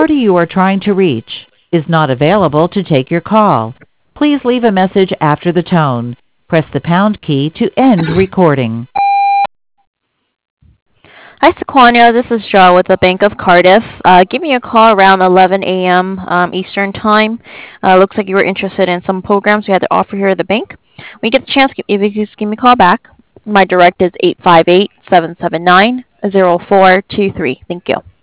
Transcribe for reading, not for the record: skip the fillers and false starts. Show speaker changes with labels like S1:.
S1: party you are trying to reach is not available to take your call. Please leave a message after the tone. Press the pound key to end recording.
S2: Hi, Sequania. This is Shaw with the Bank of Cardiff. Give me a call around 11 a.m. Eastern Time. Looks like you were interested in some programs we had to offer here at the bank. When you get the chance, if you could just give me a call back. My direct is 858-779-0423. Thank you.